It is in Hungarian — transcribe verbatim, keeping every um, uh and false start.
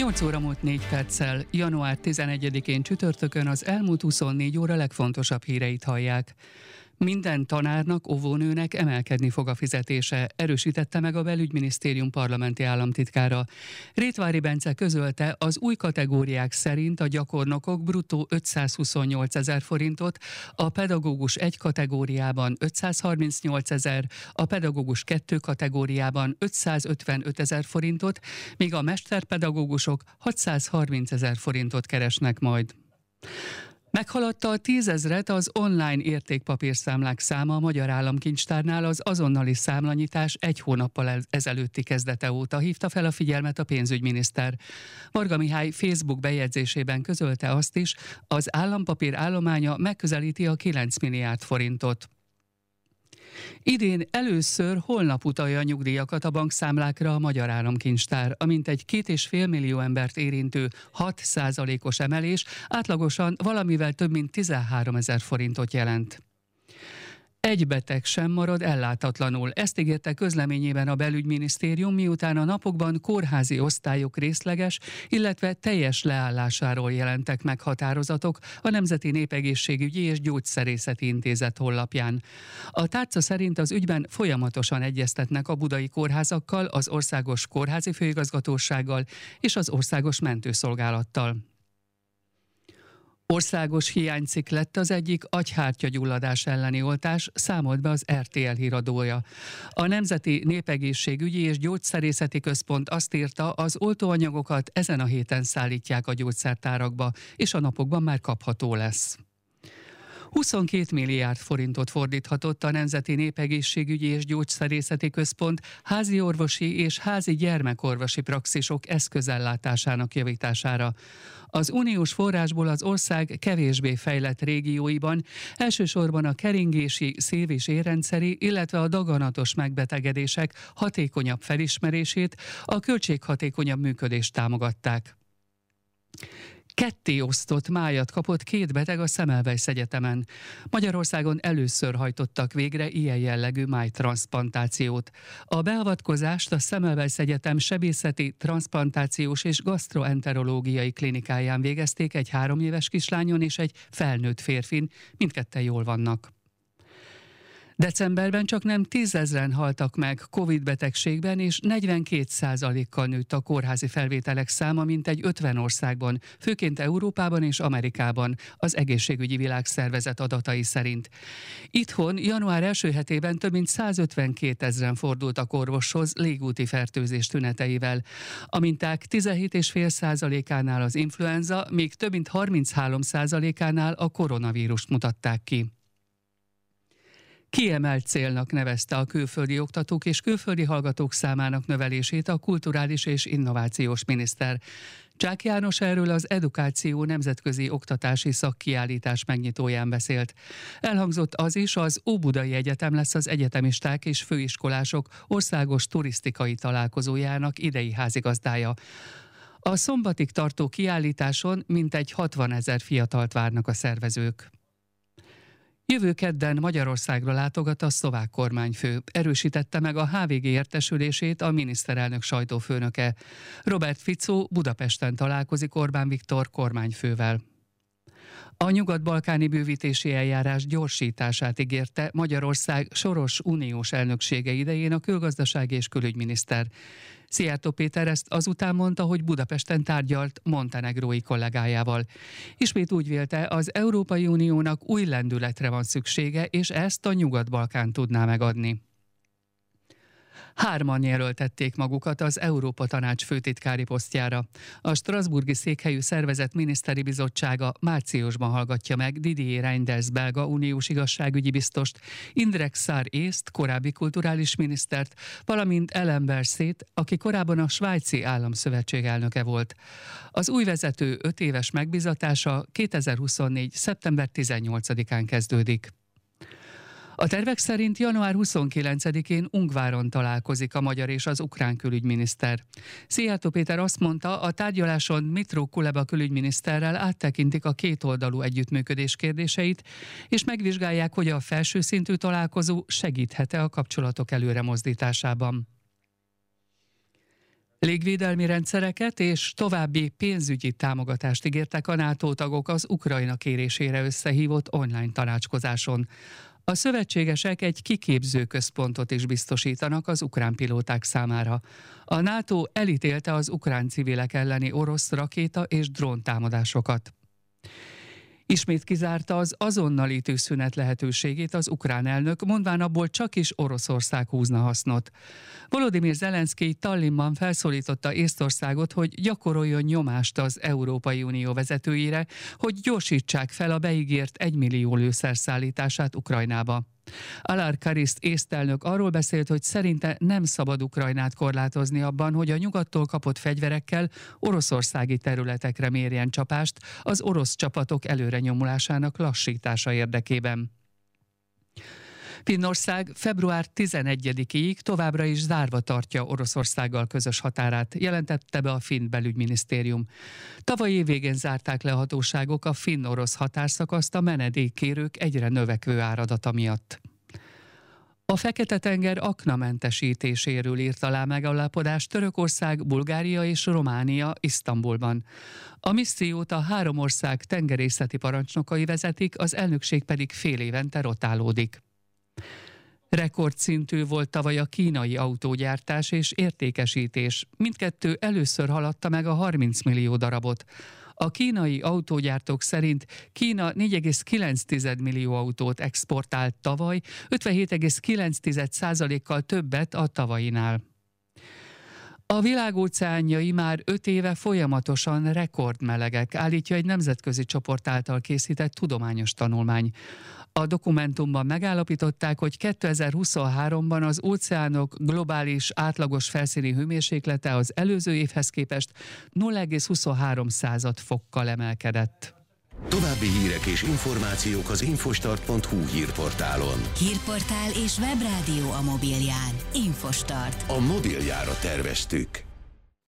nyolc óra múlt négy perccel, január tizenegyedikén csütörtökön az elmúlt huszonnégy óra legfontosabb híreit hallják. Minden tanárnak, óvónőnek emelkedni fog a fizetése, erősítette meg a Belügyminisztérium parlamenti államtitkára. Rétvári Bence közölte, az új kategóriák szerint a gyakornokok bruttó ötszázhuszonnyolc ezer forintot, a pedagógus egy kategóriában ötszázharmincnyolc ezer, a pedagógus kettő kategóriában ötszázötvenöt ezer forintot, míg a mesterpedagógusok hatszázharminc ezer forintot keresnek majd. Meghaladta a tízezret az online értékpapírszámlák száma a Magyar Államkincstárnál az azonnali számlanyítás egy hónappal ezelőtti kezdete óta, hívta fel a figyelmet a pénzügyminiszter. Varga Mihály Facebook bejegyzésében közölte azt is, az állampapír állománya megközelíti a kilenc milliárd forintot. Idén először holnap utalja a nyugdíjakat a bankszámlákra a Magyar Államkincstár, amint egy két és fél millió embert érintő hat százalékos emelés átlagosan valamivel több mint tizenhárom ezer forintot jelent. Egy beteg sem marad ellátatlanul. Ezt ígérte közleményében a Belügyminisztérium, miután a napokban kórházi osztályok részleges, illetve teljes leállásáról jelentek meg határozatok a Nemzeti Népegészségügyi és Gyógyszerészeti Intézet honlapján. A tárca szerint az ügyben folyamatosan egyeztetnek a budai kórházakkal, az Országos Kórházi Főigazgatósággal és az Országos Mentőszolgálattal. Országos hiánycikk lett az egyik agyhártyagyulladás elleni oltás, számolt be az er té el híradója. A Nemzeti Népegészségügyi és Gyógyszerészeti Központ azt írta, az oltóanyagokat ezen a héten szállítják a gyógyszertárakba, és a napokban már kapható lesz. huszonkét milliárd forintot fordíthatott a Nemzeti Népegészségügyi és Gyógyszerészeti Központ házi orvosi és házi gyermekorvosi praxisok eszközellátásának javítására. Az uniós forrásból az ország kevésbé fejlett régióiban elsősorban a keringési, szív- és érrendszeri, illetve a daganatos megbetegedések hatékonyabb felismerését, a költséghatékonyabb működést támogatták. Ketté osztott májat kapott két beteg a Semmelweis Egyetemen. Magyarországon először hajtottak végre ilyen jellegű májtranszplantációt. A beavatkozást a Semmelweis Egyetem sebészeti, transzplantációs és gasztroenterológiai klinikáján végezték egy három éves kislányon és egy felnőtt férfin, mindketten jól vannak. Decemberben csaknem tízezren haltak meg Covid betegségben, és negyvenkét százalékkal nőtt a kórházi felvételek száma mintegy ötven országban, főként Európában és Amerikában, az Egészségügyi Világszervezet adatai szerint. Itthon január első hetében több mint százötvenkétezren fordultak orvoshoz légúti fertőzés tüneteivel. A minták tizenhét egész öt százalékánál az influenza, míg több mint harminchárom százalékánál a koronavírust mutatták ki. Kiemelt célnak nevezte a külföldi oktatók és külföldi hallgatók számának növelését a kulturális és innovációs miniszter. Csák János erről az Edukáció nemzetközi oktatási szakkiállítás megnyitóján beszélt. Elhangzott az is, az Óbudai Egyetem lesz az egyetemisták és főiskolások országos turisztikai találkozójának idei házigazdája. A szombatig tartó kiállításon mintegy hatvanezer fiatalt várnak a szervezők. Jövő kedden Magyarországra látogat a szlovák kormányfő. Erősítette meg a há vé gé értesülését a miniszterelnök sajtófőnöke. Robert Fico Budapesten találkozik Orbán Viktor kormányfővel. A nyugat-balkáni bővítési eljárás gyorsítását ígérte Magyarország soros uniós elnöksége idején a külgazdasági és külügyminiszter. Szijjártó Péter ezt azután mondta, hogy Budapesten tárgyalt montenegrói kollégájával. Ismét úgy vélte, az Európai Uniónak új lendületre van szüksége, és ezt a Nyugat-Balkán tudná megadni. Hárman jelöltették magukat az Európa Tanács főtitkári posztjára. A strasbourgi székhelyű szervezet miniszteri bizottsága márciusban hallgatja meg Didier Reynders belga uniós igazságügyi biztost, Indrek Szár észt, korábbi kulturális minisztert, valamint Ellen Berset, aki korábban a Svájci Államszövetség elnöke volt. Az új vezető öt éves megbizatása kétezer-huszonnégy. szeptember tizennyolcadikán kezdődik. A tervek szerint január huszonkilencedikén Ungváron találkozik a magyar és az ukrán külügyminiszter. Szijjártó Péter azt mondta, a tárgyaláson Dmytro Kuleba külügyminiszterrel áttekintik a kétoldalú együttműködés kérdéseit, és megvizsgálják, hogy a felső szintű találkozó segíthet-e a kapcsolatok előremozdításában. Légvédelmi rendszereket és további pénzügyi támogatást ígértek a NATO tagok az Ukrajna kérésére összehívott online tanácskozáson. A szövetségesek egy kiképző központot is biztosítanak az ukrán pilóták számára. A NATO elítélte az ukrán civilek elleni orosz rakéta és dróntámadásokat. Ismét kizárta az azonnali tűzszünet lehetőségét az ukrán elnök, mondván abból csak is Oroszország húzna hasznot. Volodymyr Zelenszkij Tallinnban felszólította Észtországot, hogy gyakoroljon nyomást az Európai Unió vezetőire, hogy gyorsítsák fel a beígért egymillió lőszer szállítását Ukrajnába. Alar Kariszt észt elnök arról beszélt, hogy szerinte nem szabad Ukrajnát korlátozni abban, hogy a nyugattól kapott fegyverekkel oroszországi területekre mérjen csapást az orosz csapatok előrenyomulásának lassítása érdekében. Finnország február tizenegyedikéig továbbra is zárva tartja Oroszországgal közös határát, jelentette be a finn belügyminisztérium. Tavaly év végén zárták le a hatóságok a finn-orosz határszakaszt a menedékkérők egyre növekvő áradata miatt. A Fekete-tenger aknamentesítéséről írt alá megállapodást Törökország, Bulgária és Románia Isztambulban. A missziót a három ország tengerészeti parancsnokai vezetik, az elnökség pedig fél évente rotálódik. Rekordszintű volt tavaly a kínai autógyártás és értékesítés. Mindkettő először haladta meg a harminc millió darabot. A kínai autógyártók szerint Kína négy egész kilenc millió autót exportált tavaly, ötvenhét egész kilenc százalékkal többet a tavainál. A világ óceánjai már öt éve folyamatosan rekordmelegek, állítja egy nemzetközi csoport által készített tudományos tanulmány. A dokumentumban megállapították, hogy kétezer-huszonháromban az óceánok globális átlagos felszíni hőmérséklete az előző évhez képest nulla egész huszonhárom fokkal emelkedett. További hírek és információk az infostart pont hu hírportálon. Hírportál és webrádió a mobilján. Infostart. A mobiljára terveztük.